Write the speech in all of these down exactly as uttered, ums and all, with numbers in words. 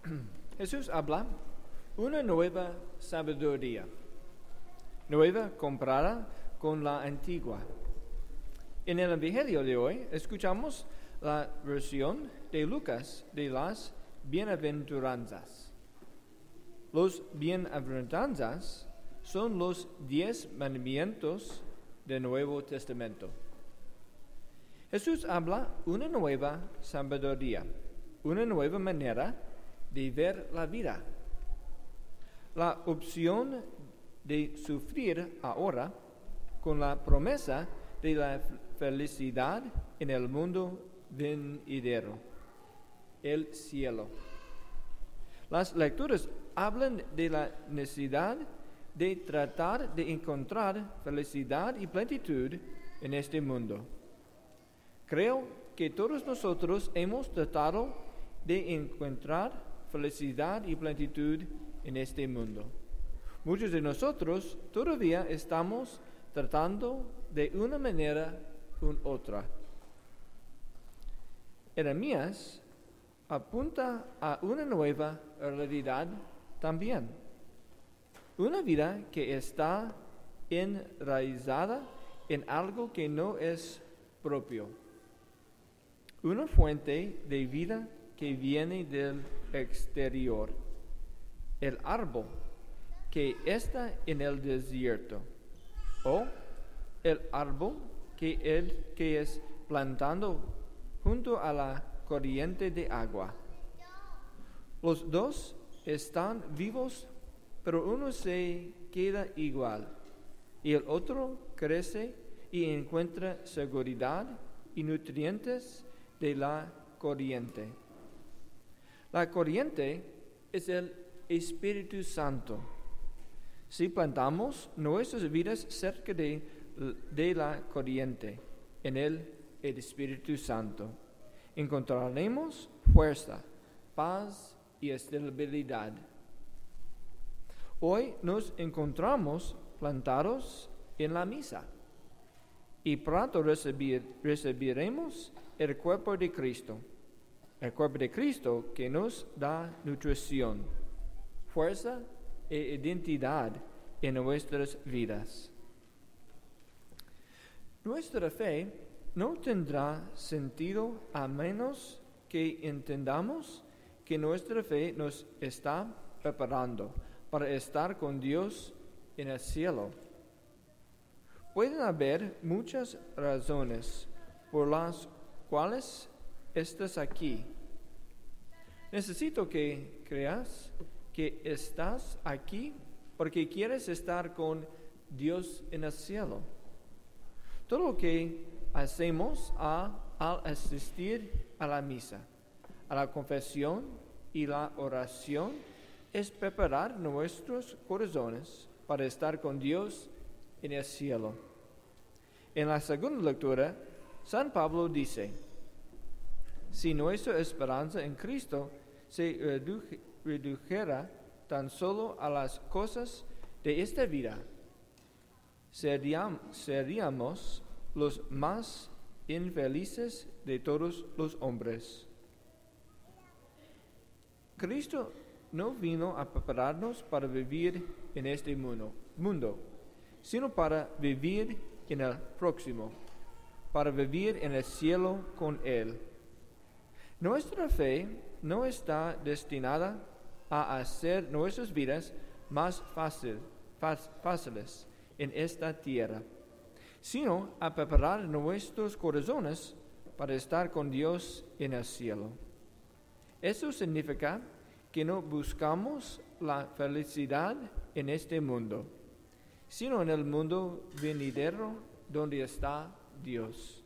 Jesús habla una nueva sabiduría, nueva comparada con la antigua. En el Evangelio de hoy escuchamos la versión de Lucas de las bienaventuranzas. Los bienaventuranzas son los diez mandamientos del Nuevo Testamento. Jesús habla una nueva sabiduría, una nueva manera de ver la vida. La opción de sufrir ahora con la promesa de la felicidad en el mundo venidero, el cielo. Las lecturas hablan de la necesidad de tratar de encontrar felicidad y plenitud en este mundo. Creo que todos nosotros hemos tratado de encontrar felicidad y plenitud en este mundo. Muchos de nosotros todavía estamos tratando de una manera u otra. Jeremías apunta a una nueva realidad también. Una vida que está enraizada en algo que no es propio. Una fuente de vida que viene del exterior. El árbol que está en el desierto. O el árbol que, él, que es plantado junto a la corriente de agua. Los dos están vivos, pero uno se queda igual y el otro crece y encuentra seguridad y nutrientes de la corriente. La corriente es el Espíritu Santo. Si plantamos nuestras vidas cerca de, de la corriente, en el, el Espíritu Santo, encontraremos fuerza, paz y estabilidad. Hoy nos encontramos plantados en la misa y pronto recibir, recibiremos el cuerpo de Cristo, el cuerpo de Cristo que nos da nutrición, fuerza e identidad en nuestras vidas. Nuestra fe no tendrá sentido a menos que entendamos que nuestra fe nos está preparando para estar con Dios en el cielo. Pueden haber muchas razones por las cuales estás aquí. Necesito que creas que estás aquí porque quieres estar con Dios en el cielo. Todo lo que hacemos a, al asistir a la misa, a la confesión y la oración es preparar nuestros corazones para estar con Dios en el cielo. En la segunda lectura, San Pablo dice: si nuestra esperanza en Cristo se reduj- redujera tan solo a las cosas de esta vida, seríamos, seríamos los más infelices de todos los hombres. Cristo no vino a prepararnos para vivir en este mundo, mundo, sino para vivir en el próximo, para vivir en el cielo con Él. Nuestra fe no está destinada a hacer nuestras vidas más fácil, fáciles en esta tierra, sino a preparar nuestros corazones para estar con Dios en el cielo. Eso significa que no buscamos la felicidad en este mundo, sino en el mundo venidero donde está Dios.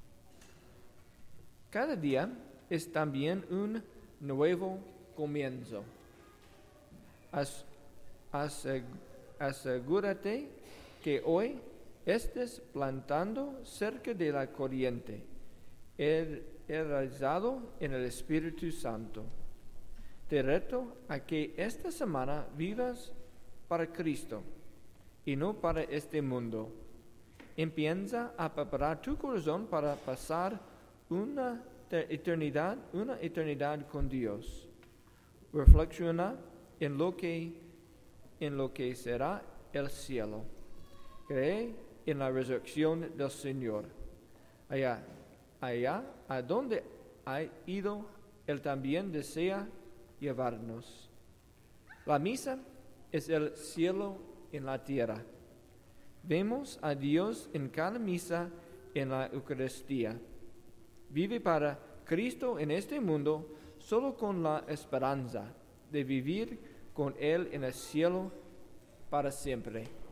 Cada día es también un nuevo comienzo. As, aseg, asegúrate que hoy estés plantando cerca de la corriente, enraizado en el Espíritu Santo. Te reto a que esta semana vivas para Cristo y no para este mundo. Empieza a preparar tu corazón para pasar una eternidad, una eternidad con Dios. reflexiona en lo que, en lo que será el cielo. Cree en la resurrección del Señor. Allá, allá a donde ha ido, Él también desea llevarnos. La misa es el cielo en la tierra. Vemos a Dios en cada misa en la Eucaristía. Vive para Cristo en este mundo solo con la esperanza de vivir con Él en el cielo para siempre.